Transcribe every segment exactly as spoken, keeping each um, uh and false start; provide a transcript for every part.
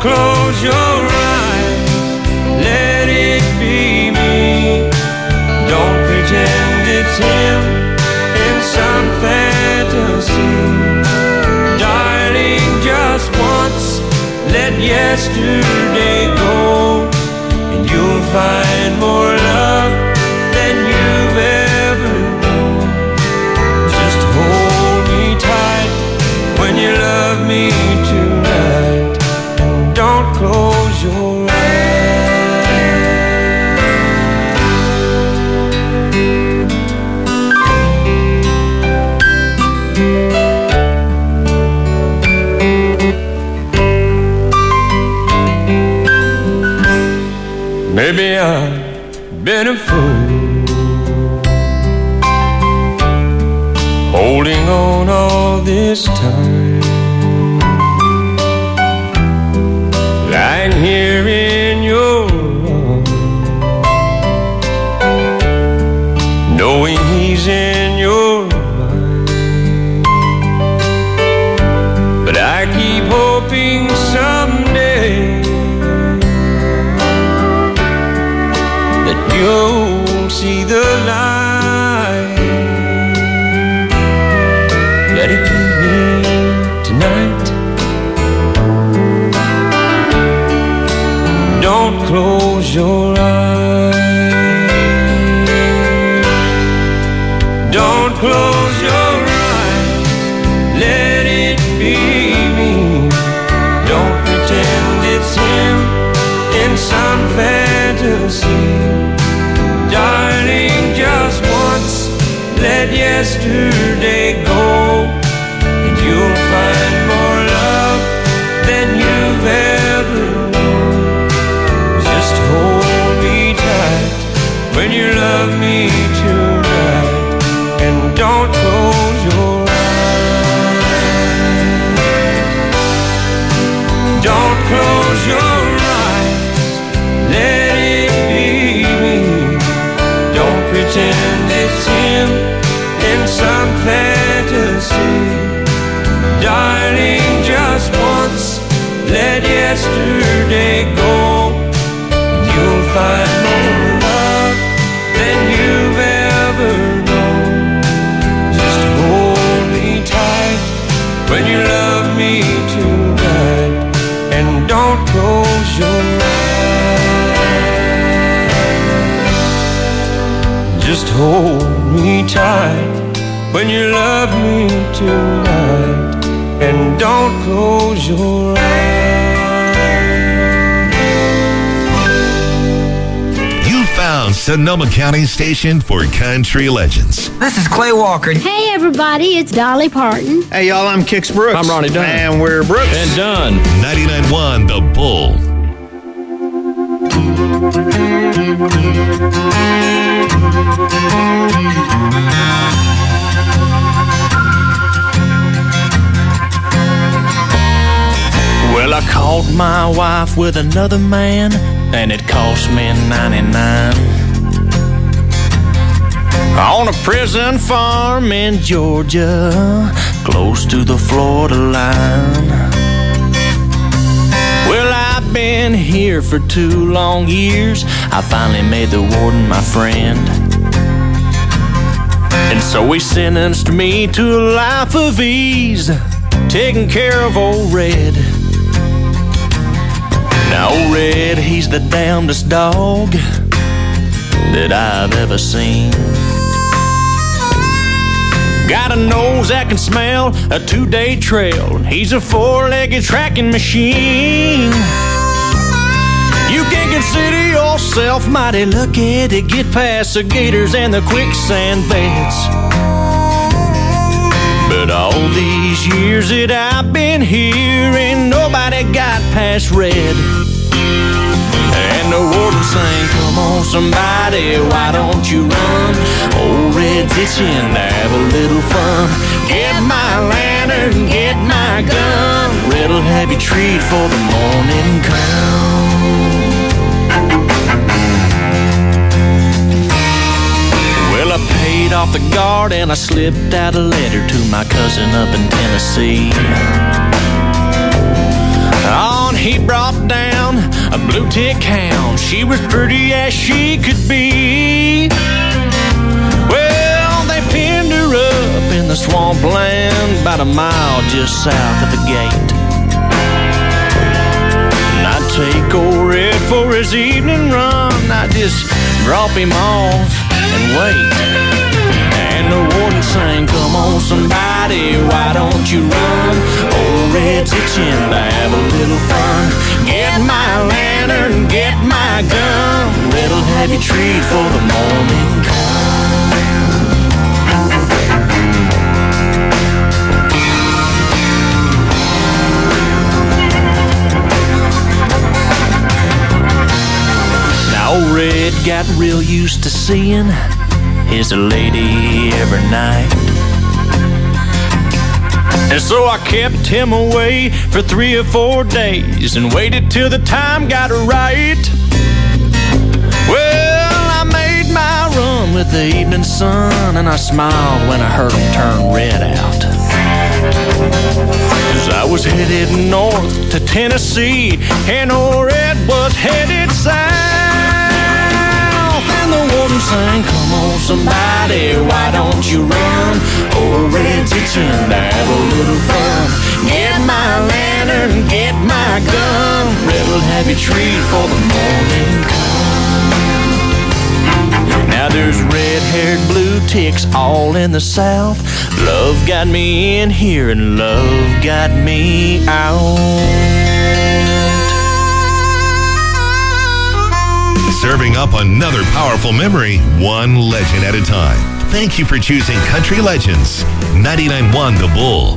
close your eyes, let it be me. Don't pretend it's him in some fantasy. Darling, just once, let yesterday go, and you'll find more love than you've ever known. Just hold me tight when you love me tonight, and don't close your eyes. Maybe I've been a fool, holding on all this time, lying here in your arms, knowing he's in your mind. But I keep hoping someday you'll see the light. Let it be me tonight. Don't close your eyes. Don't close your eyes. Let it be me. Don't pretend it's him in some fantasy. Darling, just once, let yesterday go, and you'll find more love than you've ever known. Just hold me tight when you love me tonight, and don't close your eyes. Don't close your eyes. Let it be me. Don't pretend it's him in some fantasy. Darling, just once, let yesterday go, and you'll find more love than you've ever known. Just hold me tight when you love me tonight, and don't close your eyes. Just hold me tight when you love me tonight, and don't close your eyes. You found Sonoma County's station for country legends. This is Clay Walker. Hey everybody, it's Dolly Parton. Hey y'all, I'm Kix Brooks. I'm Ronnie Dunn. And we're Brooks. And Dunn. ninety-nine point one The Bull. Well, I caught my wife with another man, and it cost me ninety-nine. On a prison farm in Georgia, close to the Florida line. Well, I've been here for two long years. I finally made the warden my friend, and so he sentenced me to a life of ease, taking care of old Red. Now old Red, he's the damnedest dog that I've ever seen. Got a nose that can smell a two-day trail. He's a four-legged tracking machine. You can consider yourself mighty lucky to get past the gators and the quicksand beds. But all these years that I've been here, ain't nobody got past Red. And the warden sang, come on somebody, why don't you run? Old Red's itching to have a little fun. Get my lantern, get my gun. Red'll have you treat for the morning come. Well, I paid off the guard and I slipped out a letter to my cousin up in Tennessee. On he brought lunatic hound. She was pretty as she could be. Well, they pinned her up in the swampland about a mile just south of the gate. And I'd take old Red for his evening run. I'd just drop him off and wait. And the warden sang, come on somebody, why don't you run? Old Red's itching to have a little fun. Get my lantern, get my gun. Red'll have you treat for the morning come. Now old Red got real used to seeing his lady every night. And so I kept him away for three or four days and waited till the time got right. Well, I made my run with the evening sun, and I smiled when I heard him turn Red out. 'Cause I was headed north to Tennessee, and old Red was headed south. And the warden sang, come on somebody, why don't you run? Old Red's itching to have a little fun. Get my lantern, get my gun. Red'll have you treat for the morning come. Now there's red-haired blue ticks all in the south. Love got me in here and love got me out. Serving up another powerful memory, one legend at a time. Thank you for choosing Country Legends, ninety-nine point one The Bull.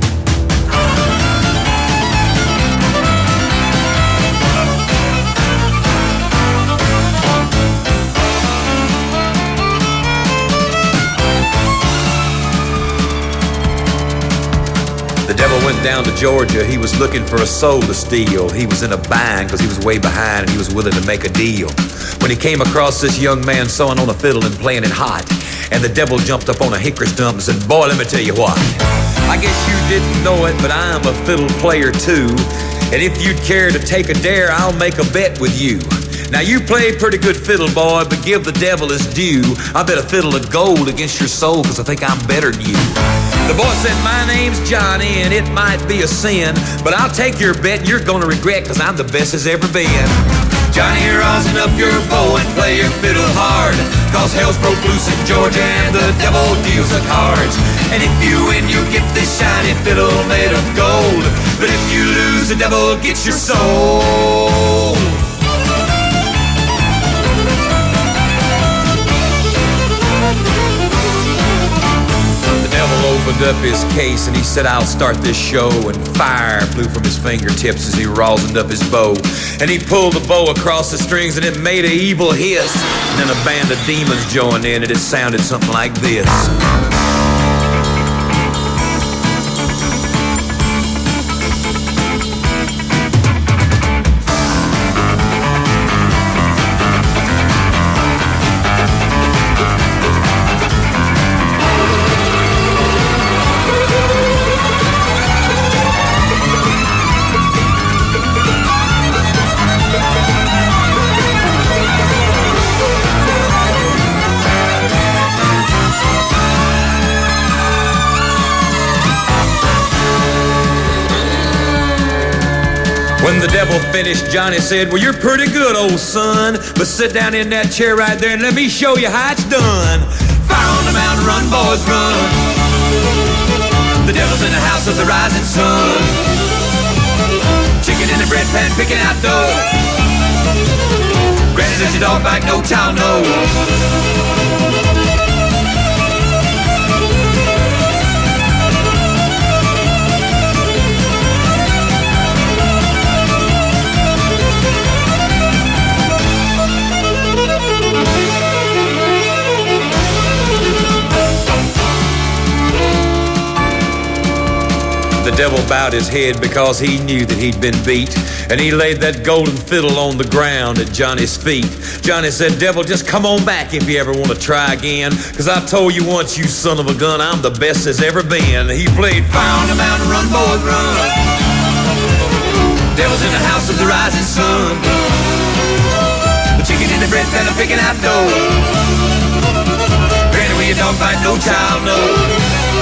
The devil went down to Georgia. He was looking for a soul to steal. He was in a bind because he was way behind and he was willing to make a deal. When he came across this young man sewing on a fiddle and playing it hot, and the devil jumped up on a hickory stump and said, boy, let me tell you what. I guess you didn't know it, but I'm a fiddle player too. And if you'd care to take a dare, I'll make a bet with you. Now you play pretty good fiddle, boy, but give the devil his due. I bet a fiddle of gold against your soul, cause I think I'm better than you. The boy said, my name's Johnny, and it might be a sin, but I'll take your bet and you're gonna regret, cause I'm the best as ever been. Johnny, rosin up your bow and play your fiddle hard, cause hell's broke loose in Georgia and the devil deals the cards. And if you win, you get this shiny fiddle made of gold, but if you lose, the devil gets your soul. The devil opened up his case and he said, I'll start this show. And fire flew from his fingertips as he rosined up his bow. And he pulled the bow across the strings and it made an evil hiss. And then a band of demons joined in and it sounded something like this. When the devil finished, Johnny said, well, you're pretty good, old son, but sit down in that chair right there and let me show you how it's done. Fire on the mountain, run, boys, run. The devil's in the house of the rising sun. Chicken in the bread pan, picking out dough. Granny, does your dog bite? No child knows. The devil bowed his head because he knew that he'd been beat, and he laid that golden fiddle on the ground at Johnny's feet. Johnny said, devil, just come on back if you ever want to try again, cause I told you once, you son of a gun, I'm the best there's ever been. He played Fire on the Mountain, Run, Boys, Run. Devil's in the house of the rising sun. Feeding the bread and I'm picking out dough. Granny, when you don't bite, no child knows.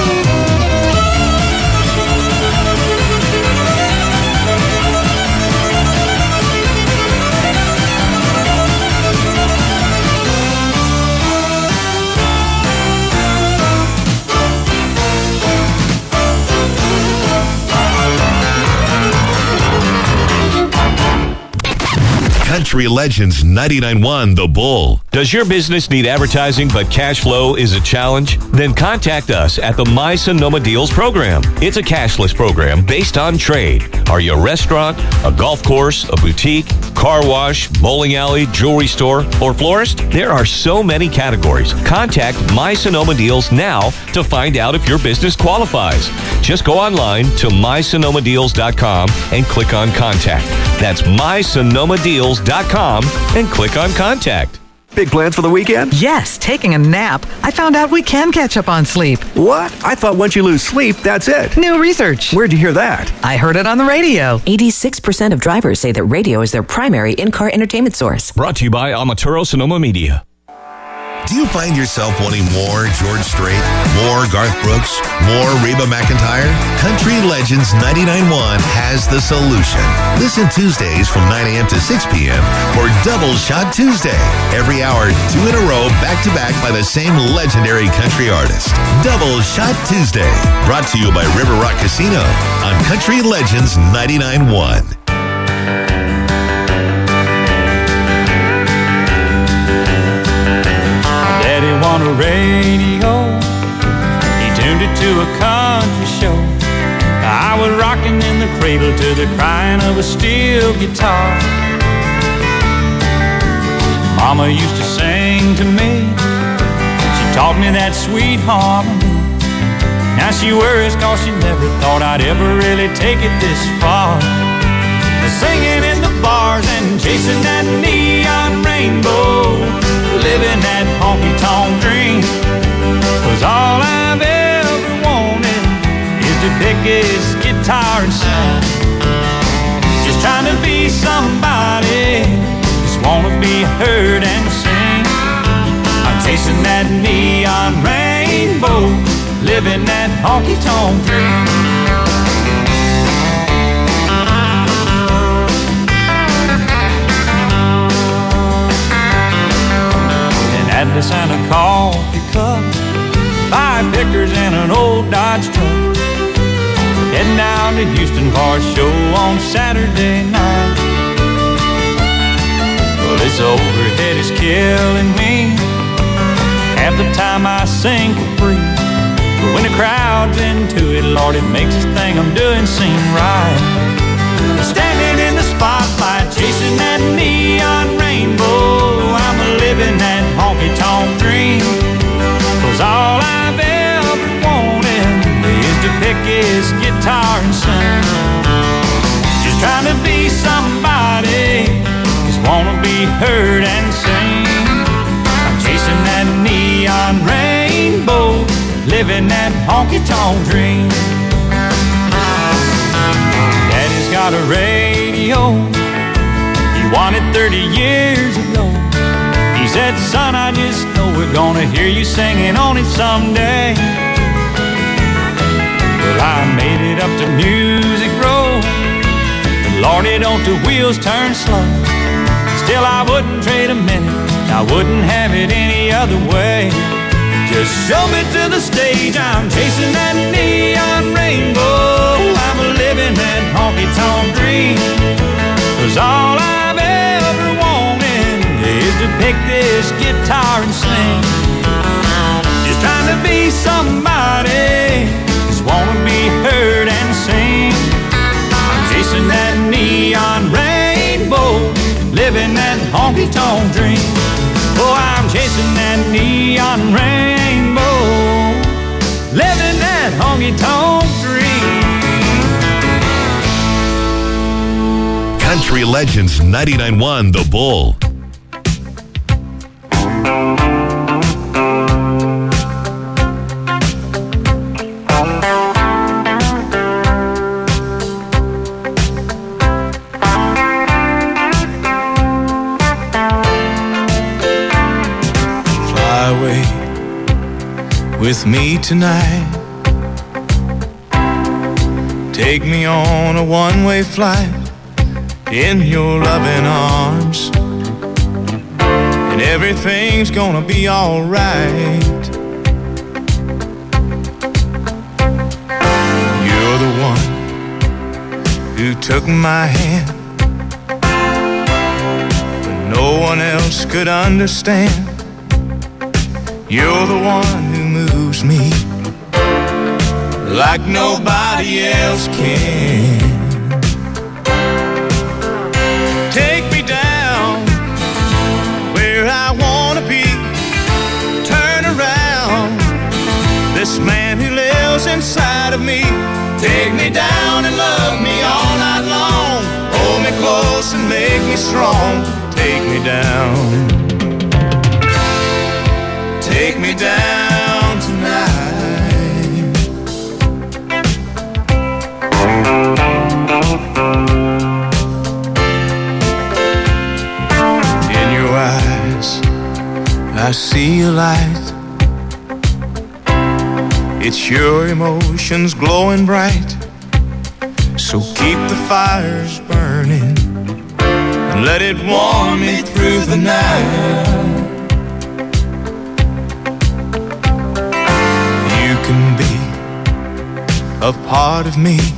Country Legends ninety-nine point one The Bull. Does your business need advertising but cash flow is a challenge? Then contact us at the My Sonoma Deals program. It's a cashless program based on trade. Are you a restaurant, a golf course, a boutique, car wash, bowling alley, jewelry store, or florist? There are so many categories. Contact My Sonoma Deals now to find out if your business qualifies. Just go online to my sonoma deals dot com and click on Contact. That's my sonoma deals dot com and click on Contact. Big plans for the weekend? Yes, taking a nap. I found out we can catch up on sleep. What? I thought once you lose sleep, that's it. New research. Where'd you hear that? I heard it on the radio. eighty-six percent of drivers say that radio is their primary in-car entertainment source. Brought to you by Amaturo Sonoma Media. Do you find yourself wanting more George Strait, more Garth Brooks, more Reba McEntire? Country Legends ninety-nine point one has the solution. Listen Tuesdays from nine a.m. to six p.m. for Double Shot Tuesday. Every hour, two in a row, back-to-back by the same legendary country artist. Double Shot Tuesday. Brought to you by River Rock Casino on Country Legends ninety-nine point one. On a radio, he tuned it to a country show. I was rocking in the cradle to the crying of a steel guitar. Mama used to sing to me, she taught me that sweet harmony. Now she worries cause she never thought I'd ever really take it this far. Singing in the bars and chasing that neon rainbow, living that honky-tonk dream. Cause all I've ever wanted is to pick his guitar and sing. Just trying to be somebody, just wanna be heard and sing. I'm chasing that neon rainbow, living that honky-tonk dream. Had to sign a coffee cup, five pickers and an old Dodge truck. Heading down to Houston for a show on Saturday night. Well, this overhead is killing me. Half the time I sing for free, but when the crowd's into it, Lord, it makes this thing I'm doing seem right. Standing in the spotlight, chasing that neon rainbow, I'm a living that honky-tonk dream. Cause all I've ever wanted is to pick his guitar and sing. Just trying to be somebody, just wanna be heard and sing. I'm chasing that neon rainbow, living that honky-tonk dream. Daddy's got a radio he wanted thirty years ago. He said, son, I just know we're gonna hear you singing on it someday. Well, I made it up to Music Row, but Lordy, don't the wheels turn slow. Still, I wouldn't trade a minute, I wouldn't have it any other way. Just show me to the stage, I'm chasing that neon rainbow, I'm a living that honky-tonk dream. Cause all I've ever wanted is to pick this guitar and sing. Just trying to be somebody, just wanna be heard and sing. I'm chasing that neon rainbow, living that honky-tonk dream. Oh, I'm chasing that neon rainbow, living that honky-tonk dream. Country Legends ninety-nine point one The Bull. with me tonight. Take me on a one-way flight in your loving arms, and everything's gonna be all right. You're the one who took my hand when no one else could understand. You're the one who moves me like nobody else can. Take me down where I wanna be. Turn around this man who lives inside of me. Take me down and love me all night long. Hold me close and make me strong. Take me down. Take me down tonight. In your eyes, I see a light. It's your emotions glowing bright. So keep the fires burning and let it warm me through the night. You can be a part of me,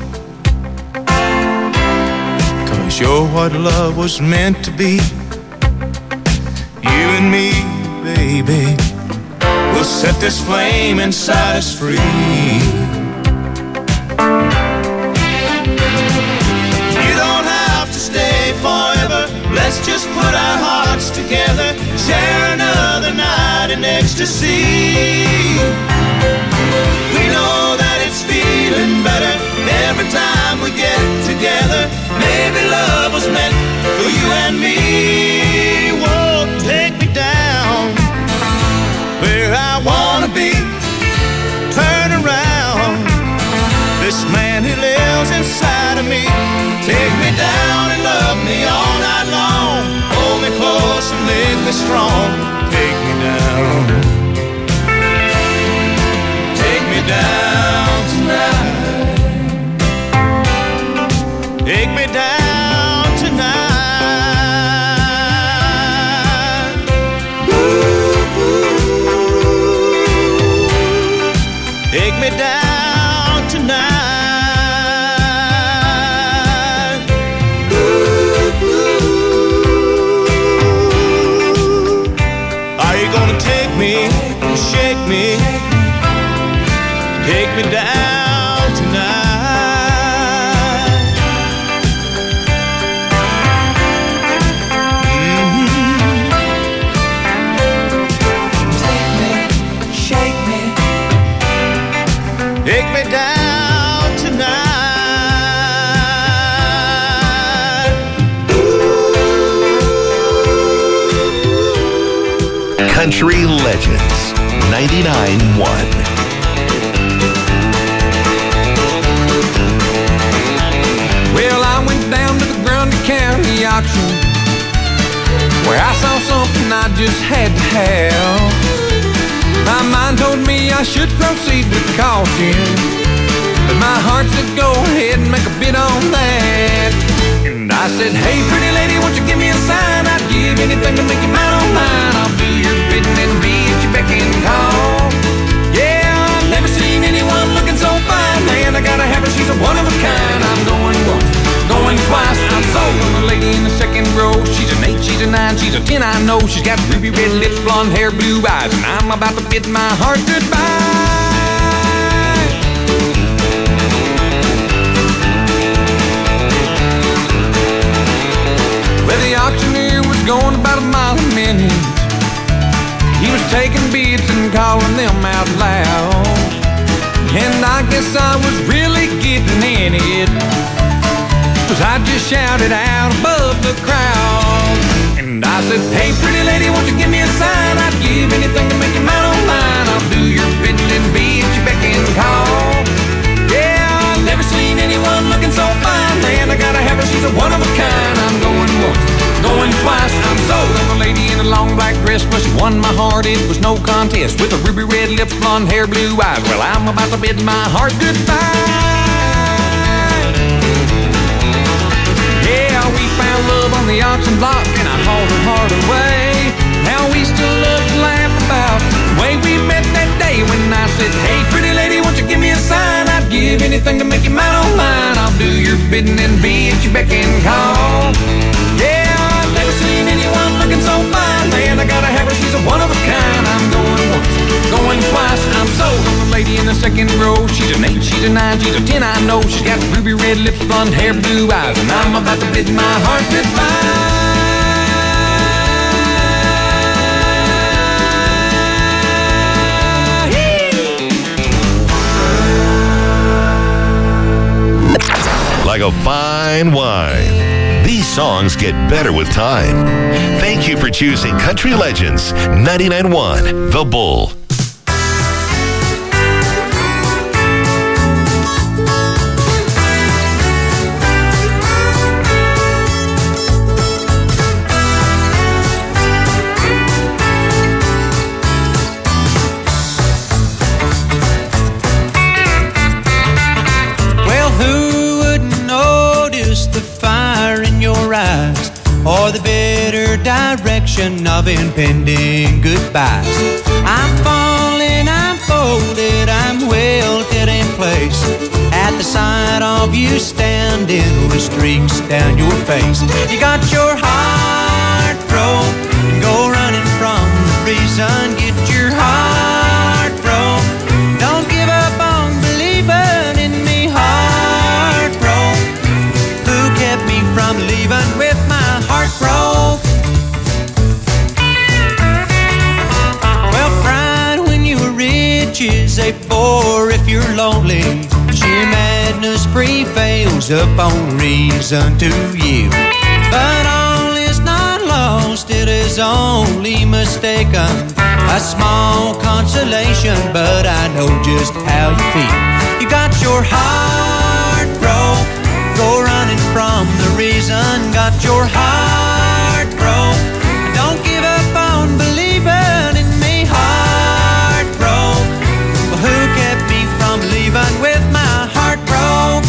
'cause you're what love was meant to be. You and me, baby, we'll set this flame inside us free. You don't have to stay forever. Let's just put our hearts together. Share another night in ecstasy. We know that it's feeling better every time we get together. Maybe love was meant for you and me. Whoa, take me down where I wanna be. Turn around this man who lives inside of me. Take me down and love me all night long. Hold me close and make me strong. Take me down. Take me down tonight. Take me down tonight. Take me down tonight. Are you gonna take me, shake me, take me down tonight? Mm-hmm. Take me, shake me, take me down tonight. Country Legends ninety-nine point one. Well, I went down to the Grundy County auction where I saw something I just had to have. My mind told me I should proceed with caution, but my heart said go ahead and make a bid on that. And I said, hey pretty lady, won't you give me a sign? I'd give anything to make you mine on mine. I'll do your bidding and be at your beck and call. Yeah, I've never seen anyone looking so fine. Man, I gotta have her, she's a one of a kind. I'm going once, going twice. I'm sold on the lady in the second row. She's an eight, she's a nine, she's a ten, I know. She's got ruby red lips, blonde hair, blue eyes, and I'm about to bid my heart goodbye. Well, the auctioneer was going about a mile a minute. He was taking bids and calling them out loud, and I guess I was really getting in it, 'cause I just shouted out above the crowd. And I said, hey pretty lady, won't you give me a sign? I'd give anything to make you mine on mine. I'll do your bidding and be at your beck and call. Yeah, I've never seen anyone looking so fine. Man, I gotta have her, she's a one of a kind. I'm going once, going twice. twice. I'm sold on the lady in a long black dress, but she won my heart, it was no contest. With her ruby red lips, blonde hair, blue eyes, well, I'm about to bid my heart goodbye. Yeah, we found love on the auction block, and I hauled her heart away. Now we still love to laugh about the way we met that day when I said, hey, pretty lady, won't you give me a sign? I'd give anything to make you mine, oh mine. I'll do your bidding and be at your beck and call. Yeah, I've never seen anyone looking so fine. Man, I gotta have her, she's a one of a kind. I'm going once, going twice. I'm sold on the lady in the second row. She's an eight, she's a nine, she's a ten, I know. She's got ruby red lips, blonde hair, blue eyes, and I'm about to bid my heart goodbye. Like a fine wine, these songs get better with time. Thank you for choosing Country Legends ninety-nine point one, The Bull. Or the bitter direction of impending goodbyes. I'm falling, I'm folded, I'm wilted in place at the sight of you standing with streaks down your face. You got your heart broke and go running from the reason. Get your heart broke, don't give up on believing in me. Heart broke, who kept me from leaving with my heart broke? Well, pride when you were rich is a bore if you're lonely. Sheer madness prevails upon reason to yield. But all is not lost, it is only mistaken. A small consolation, but I know just how you feel. You got your heart broke, go running from the reason. Got your heart broke, don't give up on believing in me. Heart broke, well, who kept me from leaving with my heart broke?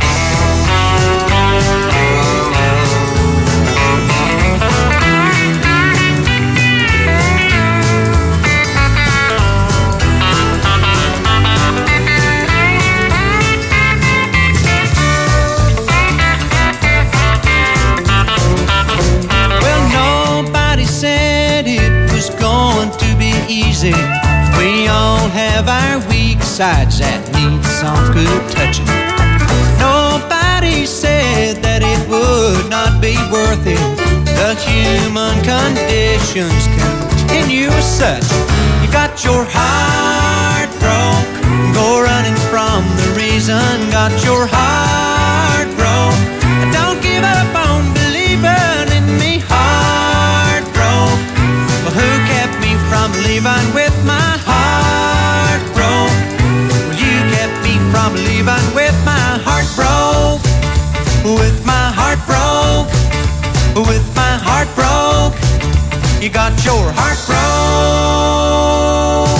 Easy. We all have our weak sides that need some good touching. Nobody said that it would not be worth it. The human conditions continue as such. You got your heart broke, go running from the reason. Got your heart broke, don't give up on believing in me. Heart broke, well, who kept me from leaving with my heart broke? Well, you kept me from leaving with my heart broke. With my heart broke, with my heart broke. You got your heart broke.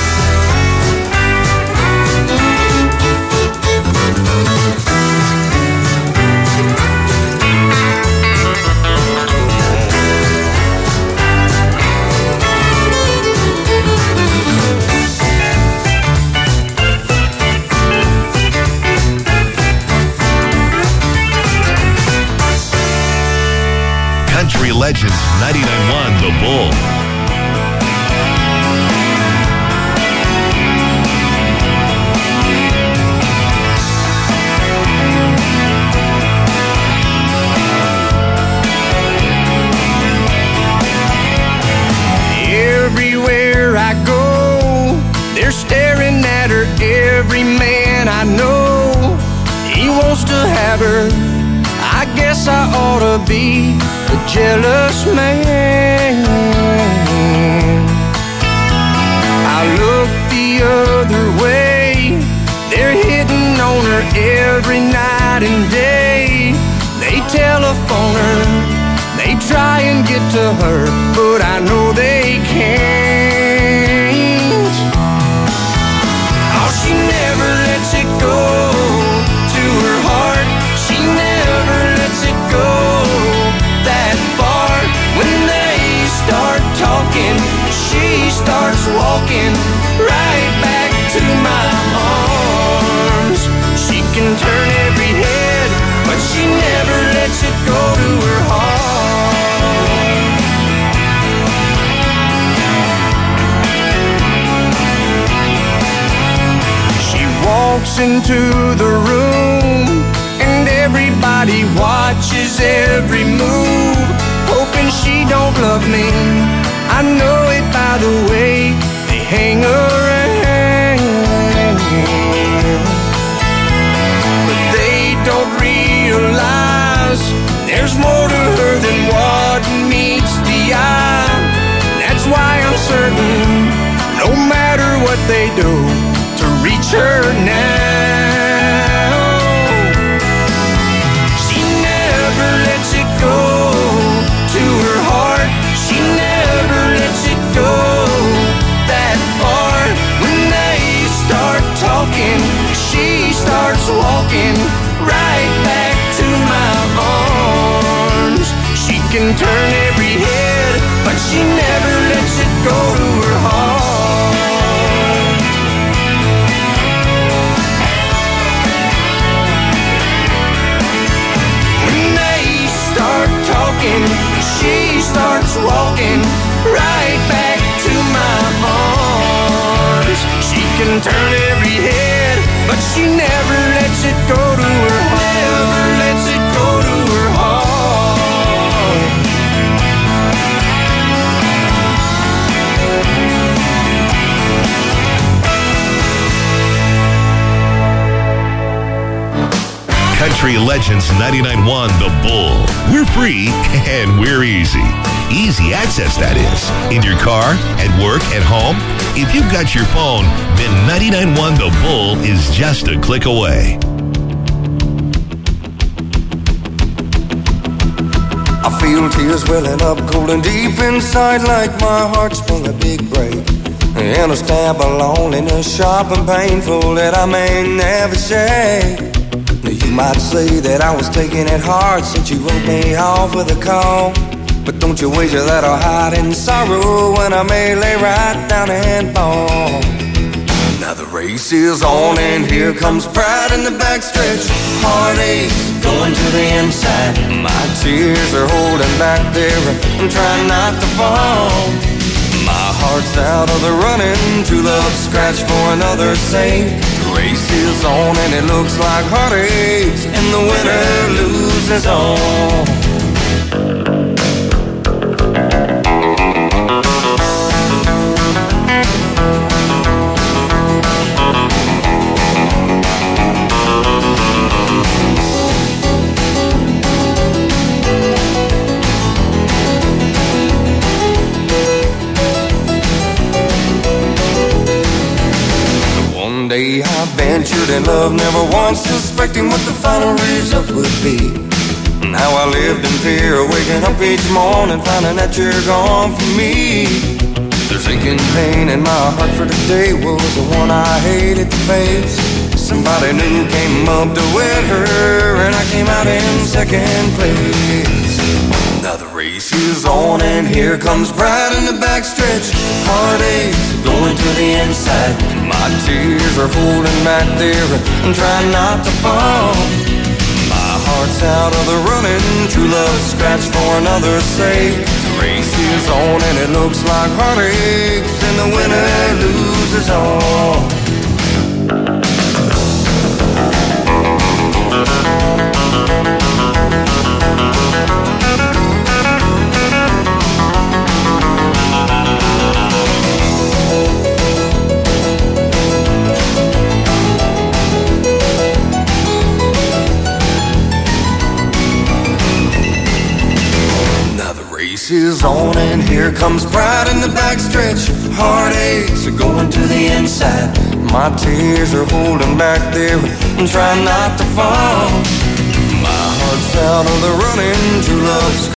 Country Legends ninety-nine point one, The Bull. Everywhere I go, they're staring at her. Every man I know, he wants to have her. I guess I ought to be a jealous man. I look the other way, they're hitting on her every night and day. They telephone her, they try and get walks into the room, and everybody watches every move, hoping she don't love me. I know it by the way they hang around, but they don't realize there's more to her than what meets the eye. That's why I'm certain, no matter what they do, to reach her now. She never lets it go to her heart. She never lets it go that far. When they start talking, she starts walking right back to my arms. She can turn every head, but she never lets it go to her heart. Talking, she starts walking right back to my arms. She can turn every head, but she never lets it go to her heart. Never lets it go to her heart. Country Legends ninety-nine point one The Bull. We're free and we're easy. Easy access, that is. In your car, at work, at home. If you've got your phone, then ninety-nine point one The Bull is just a click away. I feel tears welling up cold and deep inside, like my heart's sprung a big break. And a stab of loneliness sharp and painful that I may never shake. You might say that I was taking it hard since you wrote me off with a call, but don't you wager that I'll hide in sorrow when I may lay right down and fall. Now the race is on and here comes pride in the backstretch. Heartache going to the inside. My tears are holding back there. I'm trying not to fall. My heart's out of the running. True love scratch for another's sake. The race is on and it looks like heartaches, and the winner loses all. I ventured in love, never once suspecting what the final result would be. Now I lived in fear, waking up each morning, finding that you're gone from me. There's aching pain in my heart for today was the one I hated to face. Somebody new came up to win her, and I came out in second place. Now the race is on and here comes pride in the backstretch. Heartaches going to the inside. My tears are holding back there. I'm trying not to fall. My heart's out of the running. True love scratch for another's sake. The race is on and it looks like heartaches, and the winner loses all. Is on and here comes pride in the backstretch. Heartaches are going to the inside. My tears are holding back there. I'm trying not to fall. My heart's out of the running. True love